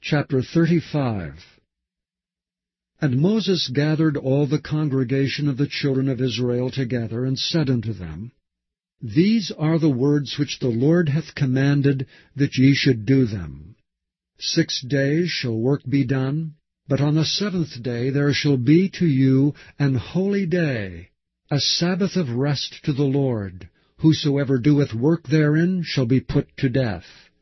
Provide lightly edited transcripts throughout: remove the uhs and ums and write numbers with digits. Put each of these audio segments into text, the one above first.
Chapter 35. And Moses gathered all the congregation of the children of Israel together, and said unto them, These are the words which the Lord hath commanded, that ye should do them. 6 days shall work be done, but on the 7th day there shall be to you an holy day, a Sabbath of rest to the Lord. Whosoever doeth work therein shall be put to death.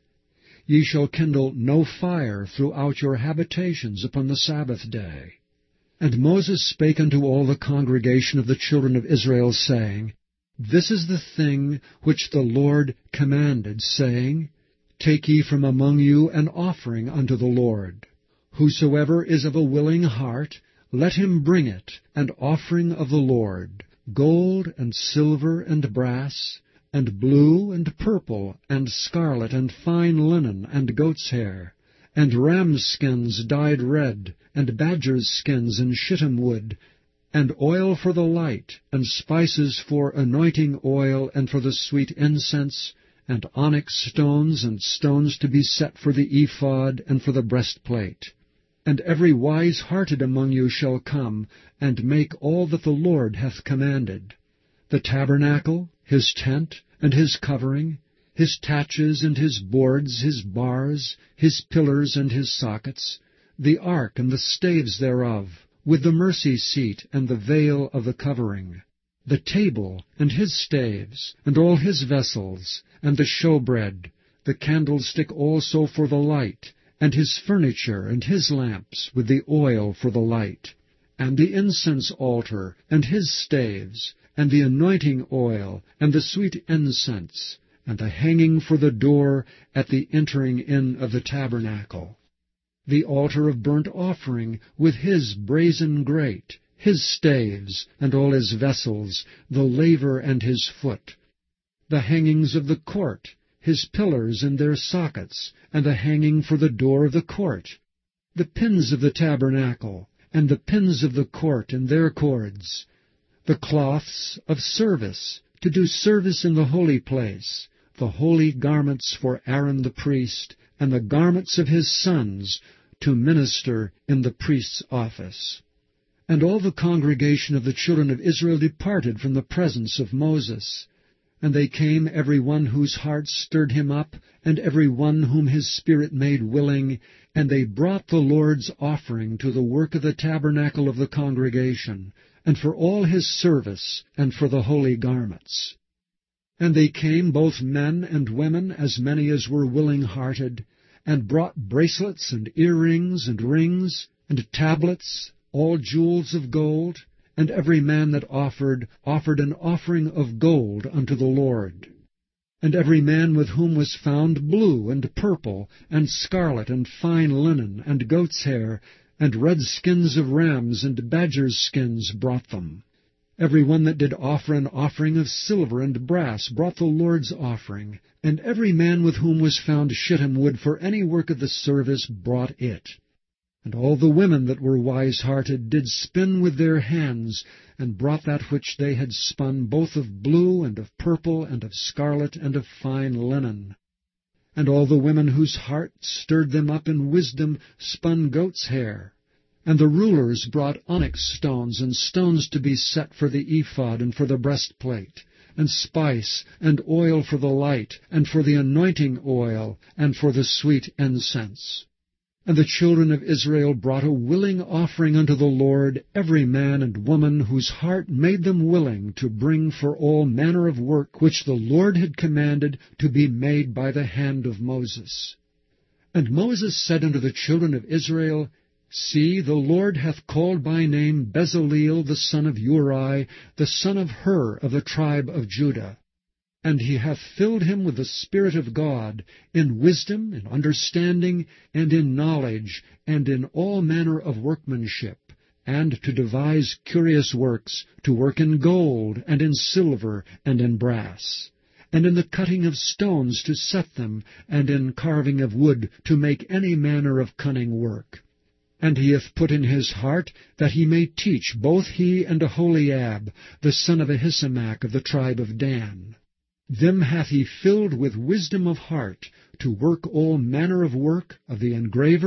Ye shall kindle no fire throughout your habitations upon the Sabbath day. And Moses spake unto all the congregation of the children of Israel, saying, This is the thing which the Lord commanded, saying, Take ye from among you an offering unto the Lord. Whosoever is of a willing heart, let him bring it, an offering of the Lord, gold and silver and brass, and blue and purple and scarlet and fine linen and goat's hair, and rams' skins dyed red, and badgers' skins and shittim wood, and oil for the light, and spices for anointing oil and for the sweet incense, and onyx stones and stones to be set for the ephod and for the breastplate. And every wise-hearted among you shall come, and make all that the Lord hath commanded: the tabernacle, his tent, and his covering, his taches and his boards, his bars, his pillars and his sockets, the ark and the staves thereof, with the mercy seat and the veil of the covering, the table and his staves, and all his vessels, and the showbread, the candlestick also for the light, and his furniture and his lamps, with the oil for the light, and the incense altar, and his staves, and the anointing oil, and the sweet incense, and the hanging for the door at the entering in of the tabernacle, the altar of burnt offering with his brazen grate, his staves, and all his vessels, the laver and his foot, the hangings of the court, his pillars and their sockets, and the hanging for the door of the court, the pins of the tabernacle, and the pins of the court and their cords, the cloths of service, to do service in the holy place, the holy garments for Aaron the priest, and the garments of his sons, to minister in the priest's office. And all the congregation of the children of Israel departed from the presence of Moses. And they came, every one whose heart stirred him up, and every one whom his spirit made willing, and they brought the Lord's offering to the work of the tabernacle of the congregation, and for all his service, and for the holy garments. And they came, both men and women, as many as were willing-hearted, and brought bracelets and earrings and rings, and tablets, all jewels of gold, and every man that offered an offering of gold unto the Lord. And every man with whom was found blue and purple, and scarlet, and fine linen, and goat's hair, and red skins of rams, and badgers' skins brought them. Every one that did offer an offering of silver and brass brought the Lord's offering, and every man with whom was found shittim wood for any work of the service brought it. And all the women that were wise-hearted did spin with their hands, and brought that which they had spun, both of blue, and of purple, and of scarlet, and of fine linen. And all the women whose heart stirred them up in wisdom spun goat's hair. And the rulers brought onyx stones, and stones to be set for the ephod and for the breastplate, and spice, and oil for the light, and for the anointing oil, and for the sweet incense. And the children of Israel brought a willing offering unto the Lord, every man and woman whose heart made them willing to bring for all manner of work which the Lord had commanded to be made by the hand of Moses. And Moses said unto the children of Israel, See, the Lord hath called by name Bezaleel the son of Uri, the son of Hur of the tribe of Judah. And he hath filled him with the Spirit of God, in wisdom, in understanding, and in knowledge, and in all manner of workmanship, and to devise curious works, to work in gold, and in silver, and in brass, and in the cutting of stones to set them, and in carving of wood, to make any manner of cunning work. And he hath put in his heart that he may teach both he and Aholiab, the son of Ahisamach of the tribe of Dan. Them hath he filled with wisdom of heart, to work all manner of work of the engraver,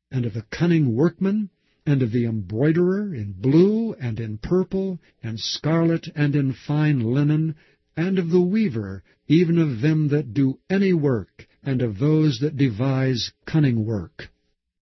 and of the cunning workman, and of the embroiderer in blue, and in purple, and scarlet, and in fine linen, and of the weaver, even of them that do any work, and of those that devise cunning work.